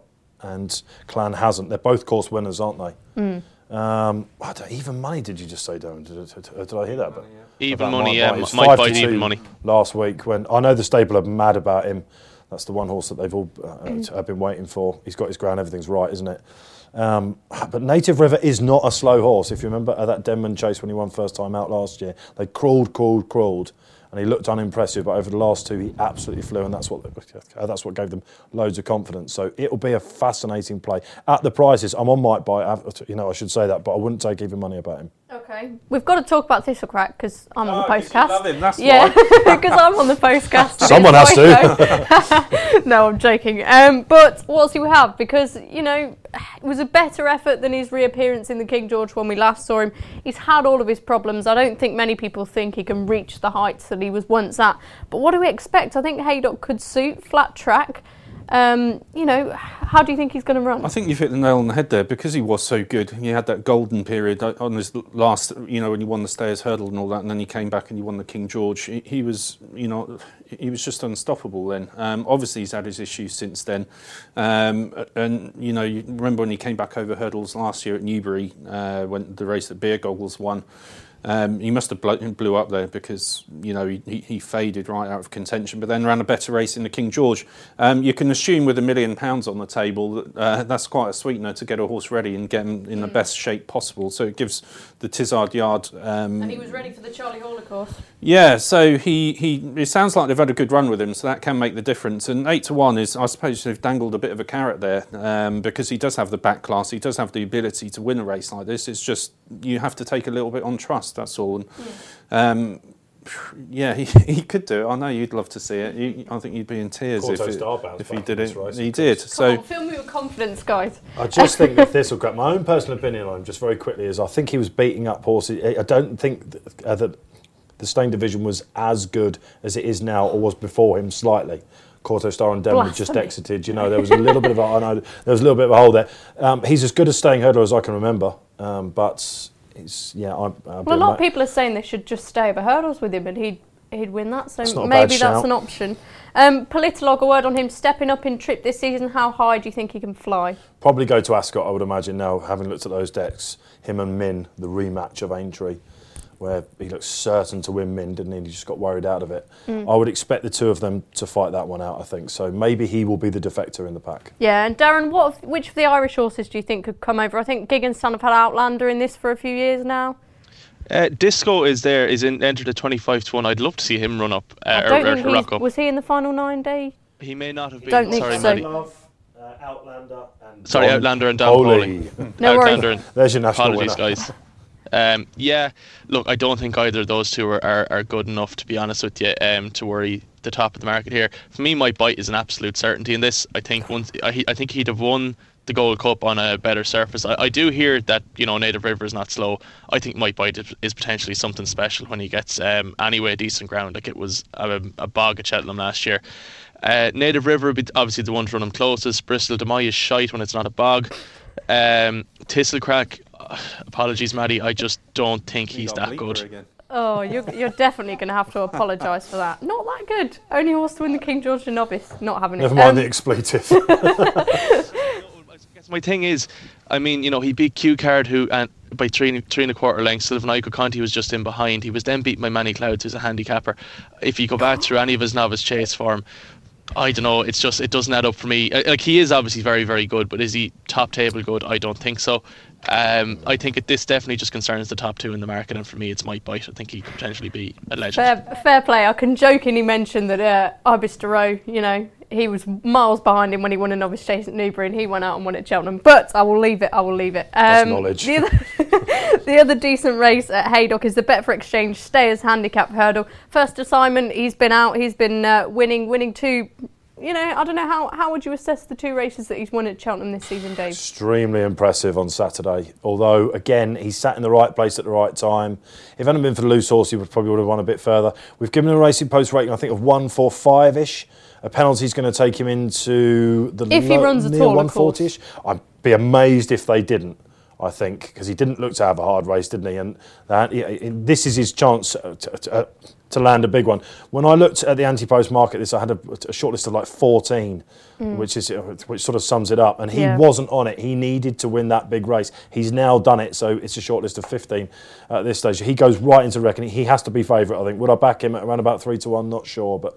Speaker 3: and Clan hasn't. They're both course winners, aren't they? Even money, did you just say, Darren? Did I hear that?
Speaker 5: Even money,
Speaker 3: It's
Speaker 5: might bite
Speaker 3: 5-2
Speaker 5: even money.
Speaker 3: last week. When I know the stable are mad about him. That's the one horse that they've all have been waiting for. He's got his ground, everything's right, isn't it? But Native River is not a slow horse. If you remember that Denman Chase when he won first time out last year, they crawled, and he looked unimpressive. But over the last two, he absolutely flew, and that's what gave them loads of confidence. So it'll be a fascinating play at the prices. I'm on Might Buy. I should say that, but I wouldn't take even money about him.
Speaker 2: Okay, we've got to talk about Thistlecrack because I'm on the postcast.
Speaker 4: You love him, that's
Speaker 2: yeah, because I'm on the postcast.
Speaker 3: Someone has to.
Speaker 2: No, I'm joking. But what else do we have? Because it was a better effort than his reappearance in the King George when we last saw him. He's had all of his problems. I don't think many people think he can reach the heights that he was once at. But what do we expect? I think Haydock could suit flat track. How do you think he's going to run?
Speaker 4: I think you've hit the nail on the head there because he was so good. He had that golden period on his last, when he won the Stayers Hurdle and all that, and then he came back and he won the King George. He was, he was just unstoppable then. Obviously, he's had his issues since then. You remember when he came back over hurdles last year at Newbury, when the race that Beer Goggles won. He must have blew up there because he faded right out of contention, but then ran a better race in the King George. You can assume with £1 million on the table that that's quite a sweetener to get a horse ready and get him in the best shape possible. So it gives the Tizard Yard.
Speaker 2: And he was ready for the Charlie Hall course.
Speaker 4: Yeah, so it sounds like they've had a good run with him, so that can make the difference. And 8-1 is, I suppose, they've dangled a bit of a carrot there because he does have the back class, he does have the ability to win a race like this. It's just you have to take a little bit on trust. That's all. And, he could do it. I know you'd love to see it. I think you'd be in tears if he did it. He did.
Speaker 2: Come on, fill me with confidence, guys.
Speaker 3: I just think that Thistlecrack, my own personal opinion on him, just very quickly, is I think he was beating up horses. I don't think that the Staying Division was as good as it is now or was before him slightly. Corto Star and Denver just exited. There was a little bit of a hole there. He's as good a Staying Hurdler as I can remember, but.
Speaker 2: A lot of people are saying they should just stay over hurdles with him and he'd win that, so
Speaker 3: maybe
Speaker 2: that's an option. Politolog, a word on him stepping up in trip this season. How high do you think he can fly?
Speaker 3: Probably go to Ascot, I would imagine now, having looked at those decks. Him and Min, the rematch of Aintree, where he looked certain to win Min, didn't he? He just got worried out of it. I would expect the two of them to fight that one out, I think. So maybe he will be the defector in the pack. Yeah,
Speaker 2: and Darren, which of the Irish horses do you think could come over? I think Gig and Son have had Outlander in this for a few years now.
Speaker 5: Disco is entered at 25-1. I'd love to see him run up.
Speaker 2: Was he in the final 9-day?
Speaker 5: He may not have been.
Speaker 2: Don't think
Speaker 5: so.
Speaker 3: Outlander
Speaker 5: and Don Foley.
Speaker 2: No worries.
Speaker 3: There's your national
Speaker 5: Apologies,
Speaker 3: winner.
Speaker 5: guys. Look, I don't think either of those two are good enough, to be honest with you, to worry the top of the market here. For me, Might Bite is an absolute certainty in this. I think he'd have won the Gold Cup on a better surface. I do hear that Native River is not slow. I think Might Bite is potentially something special when he gets anyway decent ground. Like it was a bog at Cheltenham last year. Native River would be obviously the one to run him closest. Bristol de Mai is shite when it's not a bog. Thistlecrack, apologies, Maddie, I just don't think he's that good.
Speaker 2: Oh, you're definitely going to have to apologise for that. Not that good. Only horse to win the King George and Novice. Not having it.
Speaker 3: Never mind the expletive.
Speaker 5: I guess my thing is, he beat Q Card by 3.25 lengths. Silvanaiko Conti was just in behind. He was then beaten by Manny Clouds, who's a handicapper. If you go back through any of his novice chase form, I don't know, it doesn't add up for me. Like, he is obviously very, very good, but is he top table good? I don't think so. I think this definitely just concerns the top two in the market, and for me it's Might Bite. I think he could potentially be a legend.
Speaker 2: Fair play. I can jokingly mention that Ibis de Roe, he was miles behind him when he won a novice chase at Newbury and he went out and won at Cheltenham, but I will leave it.
Speaker 3: That's knowledge.
Speaker 2: The other decent race at Haydock is the Betfair Exchange Stayers Handicap Hurdle. First assignment, he's been out, he's been winning two. I don't know, how would you assess the two races that he's won at Cheltenham this season, Dave?
Speaker 3: Extremely impressive on Saturday. Although, again, he sat in the right place at the right time. If it hadn't been for the loose horse, he probably would have won a bit further. We've given him a Racing Post rating, I think, of 145-ish. A penalty's going to take him into the
Speaker 2: if he runs at all,
Speaker 3: 140-ish. I'd be amazed if they didn't. I think, because he didn't look to have a hard race, didn't he? And this is his chance to land a big one. When I looked at the anti-post market, I had a short list of like 14, which sort of sums it up. And he wasn't on it. He needed to win that big race. He's now done it, so it's a short list of 15 at this stage. He goes right into reckoning. He has to be favourite, I think. Would I back him at around about 3-1? Not sure, but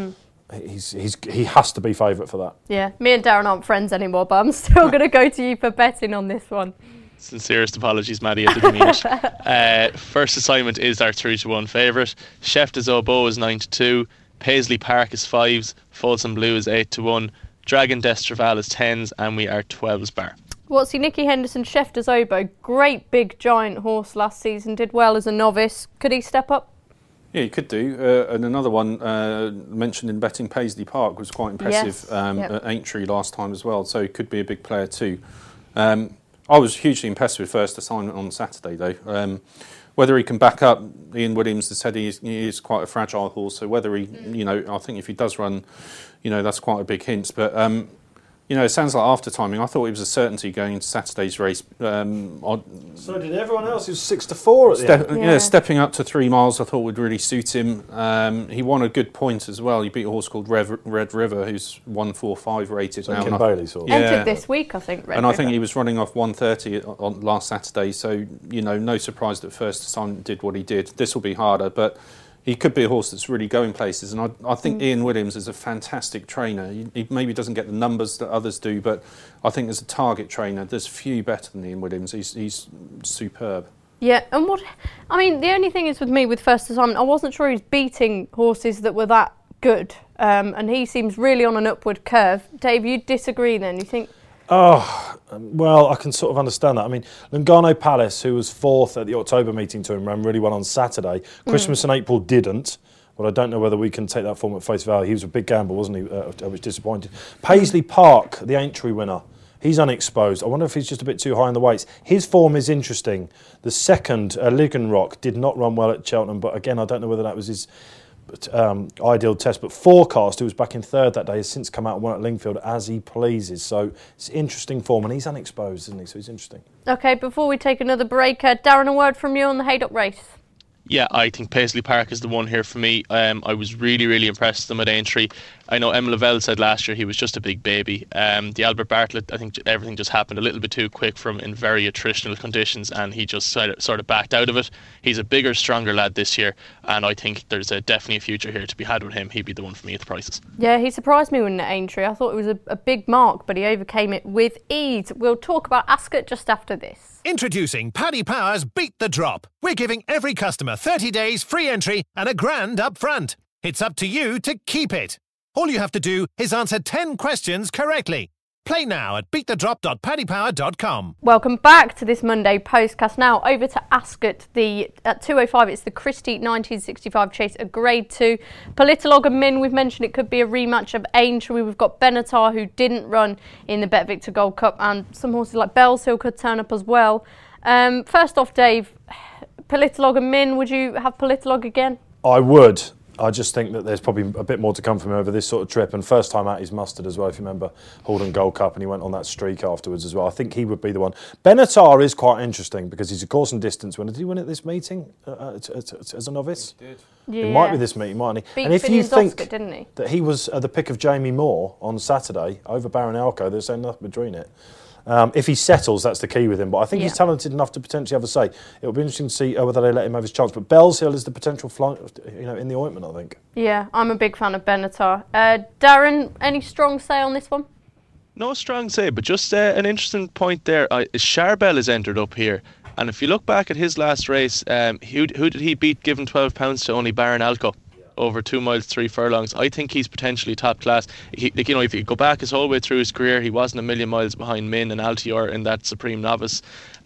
Speaker 3: he has to be favourite for that.
Speaker 2: Yeah, me and Darren aren't friends anymore, but I'm still going to go to you for betting on this one.
Speaker 5: Sincerest apologies, Maddie, I didn't mean it. First assignment is our 3-1 favourite. Chef de Zobo is 9-2. Paisley Park is 5s. Folsom Blue is 8-1. Dragon d'Estraval is 10s, and we are 12s bar.
Speaker 2: What's he? Nicky Henderson, Chef de Zobo, great big giant horse last season, did well as a novice. Could he step up?
Speaker 4: Yeah, he could do. And another one mentioned in betting, Paisley Park, was quite impressive at Aintree last time as well, so he could be a big player too. I was hugely impressed with first assignment on Saturday, though. Whether he can back up, Ian Williams has said he is quite a fragile horse. So whether he, I think if he does run, that's quite a big hint. But it sounds like after timing. I thought it was a certainty going into Saturday's race.
Speaker 3: So did everyone else. He was 6-4 at the end.
Speaker 4: Stepping up to 3 miles, I thought would really suit him. He won a good point as well. He beat a horse called Red River, who's 145 rated now.
Speaker 3: Kim Bailey's horse.
Speaker 2: Entered this week, I think.
Speaker 4: I think he was running off 130 on last Saturday. So no surprise that first assignment did what he did. This will be harder, but he could be a horse that's really going places. And I think Ian Williams is a fantastic trainer. He maybe doesn't get the numbers that others do, but I think as a target trainer, there's few better than Ian Williams. He's superb.
Speaker 2: Yeah, and the only thing is with me with first assignment, I wasn't sure he was beating horses that were that good. And he seems really on an upward curve. Dave, you disagree then? You think...
Speaker 3: Well, I can sort of understand that. I mean, Lungano Palace, who was 4th at the October meeting to him, ran really well on Saturday. Christmas and April didn't, but I don't know whether we can take that form at face value. He was a big gamble, wasn't he? I was disappointed. Paisley Park, the Aintree winner, he's unexposed. I wonder if he's just a bit too high in the weights. His form is interesting. The second, Ligon Rock, did not run well at Cheltenham, but again, I don't know whether that was his ideal test. But Forecast, who was back in 3rd that day, has since come out and won at Lingfield as he pleases. So it's interesting form, and he's unexposed, isn't he? So he's interesting. OK,
Speaker 2: before we take another break, Darren, a word from you on the Haydock race.
Speaker 5: Yeah, I think Paisley Park is the one here for me. I was really, really impressed with them at Aintree. I know Emma Lavelle said last year he was just a big baby. The Albert Bartlett, I think everything just happened a little bit too quick from in very attritional conditions, and he just sort of backed out of it. He's a bigger, stronger lad this year, and I think there's definitely a future here to be had with him. He'd be the one for me at the prices. Yeah,
Speaker 2: he surprised me winning at Aintree. I thought it was a big mark, but he overcame it with ease. We'll talk about Ascot just after this.
Speaker 1: Introducing Paddy Power's Beat the Drop. We're giving every customer 30 days free entry and a grand up front. It's up to you to keep it. All you have to do is answer 10 questions correctly. Play now at beatthedrop.paddypower.com.
Speaker 2: Welcome back to this Monday postcast. Now over to Ascot. At 2:05, it's the Christie 1965 Chase, a Grade 2. Politolog and Min, we've mentioned it could be a rematch of Aintree. We've got Benatar, who didn't run in the Bet Victor Gold Cup, and some horses like Bellshill could turn up as well. First off, Dave, Politolog and Min, would you have Politolog again?
Speaker 3: I would. I just think that there's probably a bit more to come from him over this sort of trip. And first time out, he's mustard as well, if you remember, Haldon Gold Cup, and he went on that streak afterwards as well. I think he would be the one. Benatar is quite interesting because he's a course and distance winner. Did he win at this meeting as a novice?
Speaker 4: He did.
Speaker 2: Yeah.
Speaker 3: It might be this meeting, mightn't he?
Speaker 2: Beat
Speaker 3: and if you think
Speaker 2: Oscar, didn't he?
Speaker 3: that he was the pick of Jamie Moore on Saturday over Baron Alco, there's nothing between it. If he settles, that's the key with him. But I think he's talented enough to potentially have a say. It'll be interesting to see whether they let him have his chance. But Bellshill is the potential in the ointment, I think. Yeah,
Speaker 2: I'm a big fan of Benatar. Darren, any strong say on this one?
Speaker 5: No strong say, but just an interesting point there. Charbel is entered up here. And if you look back at his last race, who did he beat given £12 to only Baron Alco? Over 2 miles, 3 furlongs. I think he's potentially top class. If you go back his whole way through his career, he wasn't a million miles behind Min and Altior in that Supreme Novice.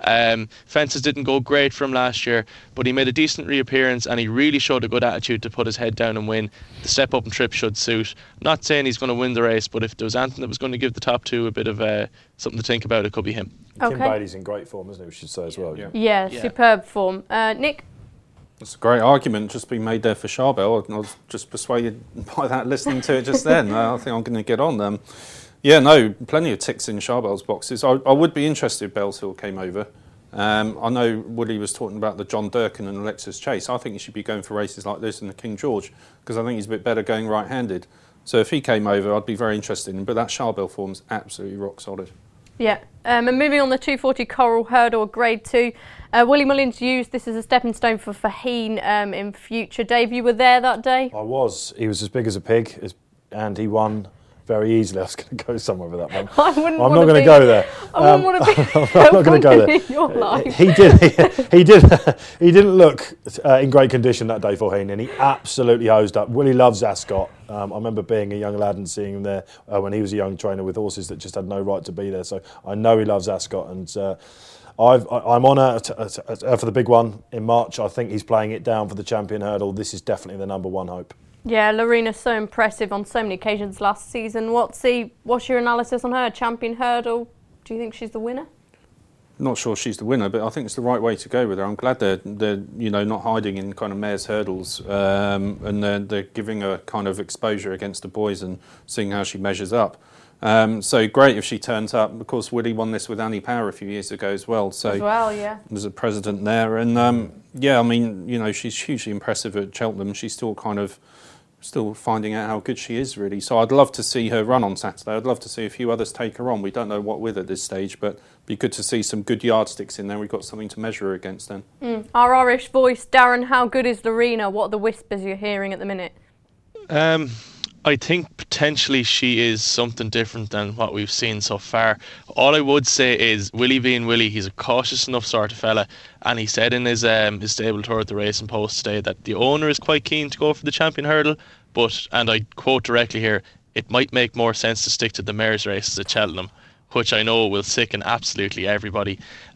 Speaker 5: Fences didn't go great for him last year, but he made a decent reappearance and he really showed a good attitude to put his head down and win. The step up and trip should suit. Not saying he's going to win the race, but if there was anything that was going to give the top two a bit of something to think about, it could be him.
Speaker 3: Kim Bailey's in great form, isn't he? We should say as well.
Speaker 2: Yeah, superb form. Nick?
Speaker 4: It's a great argument just being made there for Charbel. I was just persuaded by that listening to it just then. I think I'm going to get on them. Yeah, no, plenty of ticks in Charbel's boxes. I would be interested if Bellshill came over. I know Woody was talking about the John Durkin and Alexis Chase. I think he should be going for races like this in the King George, because I think he's a bit better going right-handed. So if he came over, I'd be very interested in him. But that Charbel form's absolutely rock solid.
Speaker 2: Yeah, and moving on the 240 Coral Hurdle, Grade 2. Willie Mullins used this as a stepping stone for Faheen in future. Dave, you were there that day?
Speaker 3: I was. He was as big as a pig, and he won very easily. I was going to go somewhere with that one. I'm not going to go there.
Speaker 2: I wouldn't want to be.
Speaker 3: I'm not going to go there.
Speaker 2: In your life.
Speaker 3: He didn't look in great condition that day, Faheen, and he absolutely hosed up. Willie loves Ascot. I remember being a young lad and seeing him there when he was a young trainer with horses that just had no right to be there. So I know he loves Ascot, and I'm on for the big one in March. I think he's playing it down for the Champion Hurdle. This is definitely the number one hope.
Speaker 2: Yeah, Lorena's so impressive on so many occasions last season. What's your analysis on her? Champion Hurdle, do you think she's the winner?
Speaker 4: Not sure she's the winner, but I think it's the right way to go with her. I'm glad they're not hiding in kind of mares' hurdles, and they're giving her kind of exposure against the boys and seeing how she measures up. So great if she turns up. Of course, Willie won this with Annie Power a few years ago as well. So
Speaker 2: yeah.
Speaker 4: There's a president there, and I mean, she's hugely impressive at Cheltenham. She's still finding out how good she is, really. So I'd love to see her run on Saturday. I'd love to see a few others take her on. We don't know what with at this stage, but it'd be good to see some good yardsticks in there. We've got something to measure her against then.
Speaker 2: Our Irish voice, Darren, how good is Lorena? What are the whispers you're hearing at the minute?
Speaker 5: I think potentially she is something different than what we've seen so far. All I would say is Willie being Willie, he's a cautious enough sort of fella, and he said in his stable tour at the Racing Post today that the owner is quite keen to go for the Champion Hurdle, but, and I quote directly here, it might make more sense to stick to the mares races at Cheltenham, which I know will sicken absolutely everybody.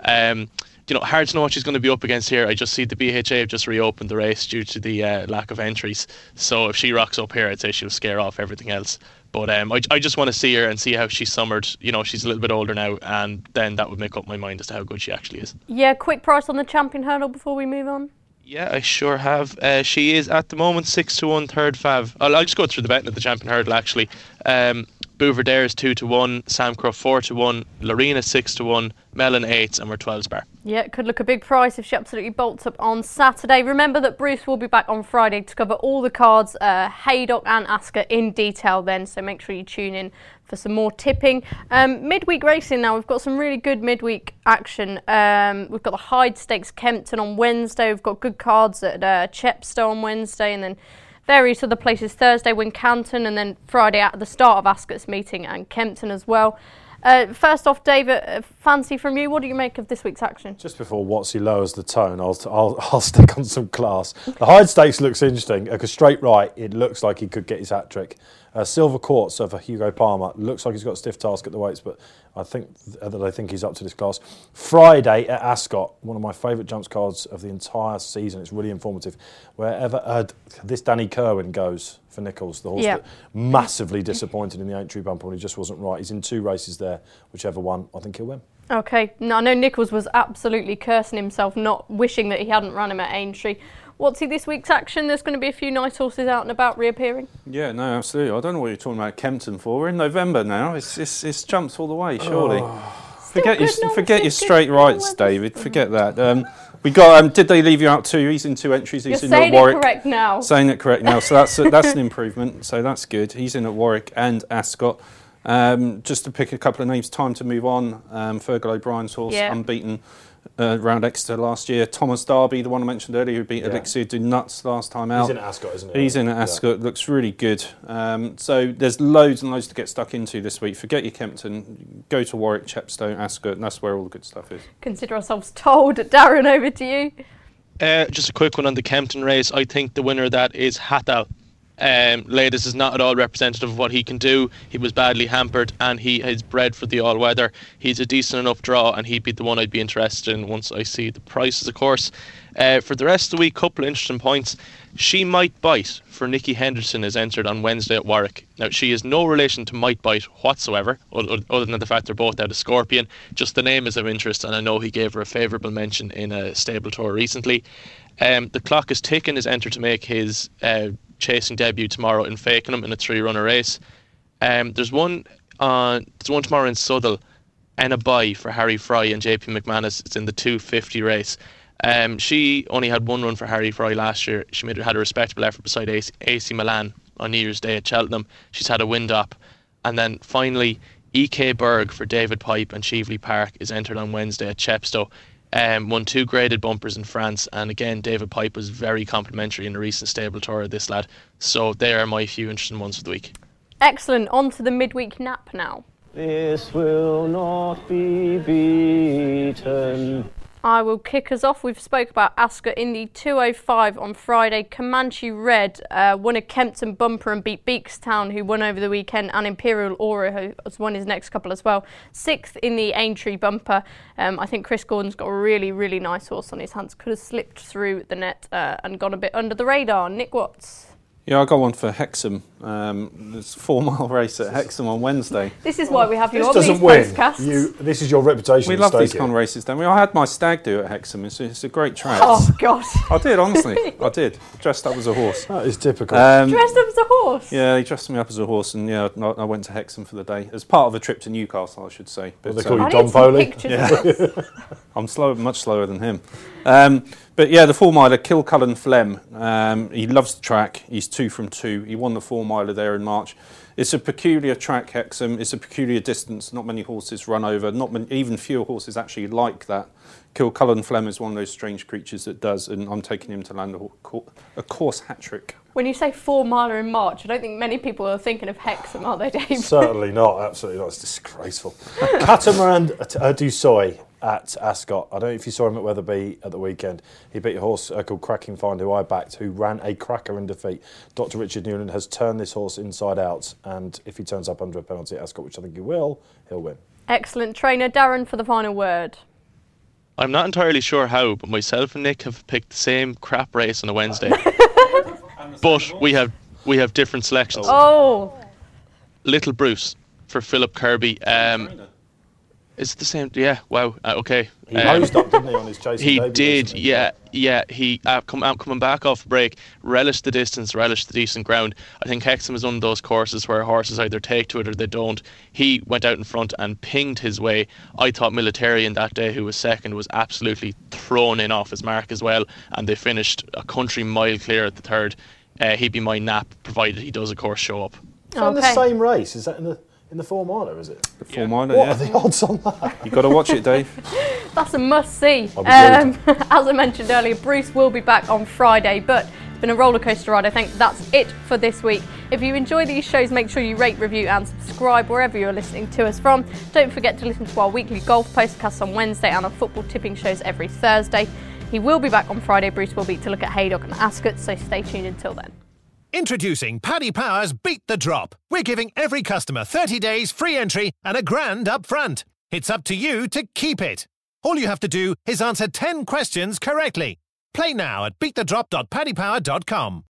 Speaker 5: Hard to know what she's going to be up against here. I just see the BHA have just reopened the race due to the lack of entries. So if she rocks up here, I'd say she'll scare off everything else. But I just want to see her and see how she's summered. She's a little bit older now, and then that would make up my mind as to how good she actually is. Yeah,
Speaker 2: quick price on the Champion Hurdle before we move on.
Speaker 5: Yeah, I sure have. She is at the moment 6-1, third fav. I'll just go through the betting at the Champion Hurdle actually. Bouverdare is 2-1, Sam Croft 4-1, Lorena 6-1, Mellon 8, and we're 12s bar.
Speaker 2: Yeah, it could look a big price if she absolutely bolts up on Saturday. Remember that Bruce will be back on Friday to cover all the cards, Haydock and Ascot in detail then, so make sure you tune in for some more tipping. Midweek racing now, we've got some really good midweek action. We've got the Hyde Stakes Kempton on Wednesday, we've got good cards at Chepstow on Wednesday, and then various other places Thursday, Wincanton, and then Friday at the start of Ascot's meeting and Kempton as well. First off, David, fancy from you. What do you make of this week's action? Just
Speaker 3: before Watsy lowers the tone, I'll stick on some class. The Hyde Stakes looks interesting because straight right, it looks like he could get his hat trick. Silver Quartz for Hugo Palmer looks like he's got a stiff task at the weights, but I think he's up to this class. Friday at Ascot, one of my favourite jumps cards of the entire season. It's really informative. Wherever this Danny Kerwin goes for Nichols, the horse that massively disappointed in the Aintree bumper when he just wasn't right. He's in 2 races there. Whichever one, I think he'll win.
Speaker 2: Okay, no, I know Nichols was absolutely cursing himself, not wishing that he hadn't run him at Aintree. What's this week's action? There's going to be a few nice horses out and about reappearing.
Speaker 4: Yeah, no, absolutely. I don't know what you're talking about Kempton for. We're in November now. It's jumps all the way, surely. Forget your straight rights, David. Forget that. We got. Did they leave you out too? He's in 2 entries. He's in at Warwick. Saying it correct now. So that's an improvement. So that's good. He's in at Warwick and Ascot. Just to pick a couple of names. Time to move on. Fergal O'Brien's horse, unbeaten. Round Exeter last year. Thomas Darby, the one I mentioned earlier, who beat Elixir do nuts last time out.
Speaker 3: He's in Ascot, isn't he?
Speaker 4: He's in at Ascot. Looks really good. So there's loads and loads to get stuck into this week. Forget your Kempton. Go to Warwick, Chepstow, Ascot, and that's where all the good stuff is.
Speaker 2: Consider ourselves told. Darren, over to you.
Speaker 5: Just a quick one on the Kempton race. I think the winner of that is Hatal. Ladis is not at all representative of what he can do. He was badly hampered and he is bred for the all-weather. He's a decent enough draw and he'd be the one I'd be interested in once I see the prices, of course. For the rest of the week, couple of interesting points. She Might Bite for Nikki Henderson is entered on Wednesday at Warwick. Now, she is no relation to Might Bite whatsoever, other than the fact they're both out of Scorpion. Just the name is of interest, and I know he gave her a favourable mention in a stable tour recently. The Clock is Ticking is entered to make his chasing debut tomorrow in Fakenham in a 3-runner race. There's one there's one tomorrow in Southall. Enna Bai for Harry Fry and JP McManus. It's in the 250 race. She only had one run for Harry Fry last year. She had a respectable effort beside AC Milan on New Year's Day at Cheltenham. She's had a wind up. And then finally, EK Berg for David Pipe and Cheveley Park is entered on Wednesday at Chepstow. Won 2 graded bumpers in France, and again David Pipe was very complimentary in a recent stable tour of this lad. So they are my few interesting ones for the week.
Speaker 2: Excellent. On to the midweek nap now.
Speaker 6: This will not be beaten.
Speaker 2: I will kick us off. We've spoke about Ascot Indy 205 on Friday. Comanche Red won a Kempton bumper and beat Beakstown, who won over the weekend, and Imperial Aura, who has won his next couple as well. 6th in the Aintree bumper. I think Chris Gordon's got a really, really nice horse on his hands. Could have slipped through the net and gone a bit under the radar. Nick Watts.
Speaker 4: Yeah, I got one for Hexham. There's a 4-mile race at Hexham on Wednesday.
Speaker 2: This is why we have you
Speaker 3: This
Speaker 2: on
Speaker 3: doesn't
Speaker 2: these
Speaker 3: win.
Speaker 2: podcasts.
Speaker 3: This is your reputation.
Speaker 4: We love these kind of races, don't we? I had my stag do at Hexham. It's a great track.
Speaker 2: Oh, God.
Speaker 4: I did, honestly. I did. Dressed up as a horse.
Speaker 3: That is typical.
Speaker 2: Dressed up as a horse?
Speaker 4: Yeah, they dressed me up as a horse, and yeah, I went to Hexham for the day as part of a trip to Newcastle, I should say. But
Speaker 3: they call you
Speaker 2: I
Speaker 3: Don
Speaker 2: need some
Speaker 3: Foley.
Speaker 2: pictures of this.
Speaker 4: I'm much slower than him. But yeah, the 4-miler, Kilcullen Flem. He loves the track. He's 2 from 2. He won the 4-miler there in March. It's a peculiar track, Hexham. It's a peculiar distance. Not many horses run over. Even fewer horses actually like that. Kilcullen Flem is one of those strange creatures that does, and I'm taking him to land a course hat-trick.
Speaker 2: When you say 4-miler in March, I don't think many people are thinking of Hexham, are they, Dave?
Speaker 3: Certainly not. Absolutely not. It's disgraceful. Catamaran du Soy at Ascot. I don't know if you saw him at Wetherby at the weekend. He beat a horse called Cracking Find, who I backed, who ran a cracker in defeat. Dr. Richard Newland has turned this horse inside out, and if he turns up under a penalty at Ascot, which I think he will, he'll win.
Speaker 2: Excellent. Trainer Darren for the final word.
Speaker 5: I'm not entirely sure how, but myself and Nick have picked the same crap race on a Wednesday. But we have different selections.
Speaker 2: Oh.
Speaker 5: Little Bruce for Philip Kirby. Is it the same? Yeah. Wow. Okay.
Speaker 3: He hosed up, didn't he, on his chasing
Speaker 5: He
Speaker 3: debut
Speaker 5: did.
Speaker 3: recently?
Speaker 5: Yeah. He coming back off break, relished the distance, relished the decent ground. I think Hexham is one of those courses where horses either take to it or they don't. He went out in front and pinged his way. I thought Militarian that day, who was second, was absolutely thrown in off his mark as well, and they finished a country mile clear at the third. He'd be my nap, provided he does, of course, show up.
Speaker 3: Is that in the same race? Is that in the 4-miler, is it?
Speaker 4: The 4-miler,
Speaker 3: What
Speaker 4: yeah.
Speaker 3: are the odds on that?
Speaker 4: You've got to watch it, Dave.
Speaker 2: That's a must-see.
Speaker 3: I'll be
Speaker 2: As I mentioned earlier, Bruce will be back on Friday, but it's been a rollercoaster ride. I think that's it for this week. If you enjoy these shows, make sure you rate, review and subscribe wherever you're listening to us from. Don't forget to listen to our weekly golf postcasts on Wednesday and our football tipping shows every Thursday. He will be back on Friday, Bruce will be, to look at Haydock and Ascot, so stay tuned until then.
Speaker 1: Introducing Paddy Power's Beat the Drop. We're giving every customer 30 days free entry and £1,000 up front. It's up to you to keep it. All you have to do is answer 10 questions correctly. Play now at beatthedrop.paddypower.com.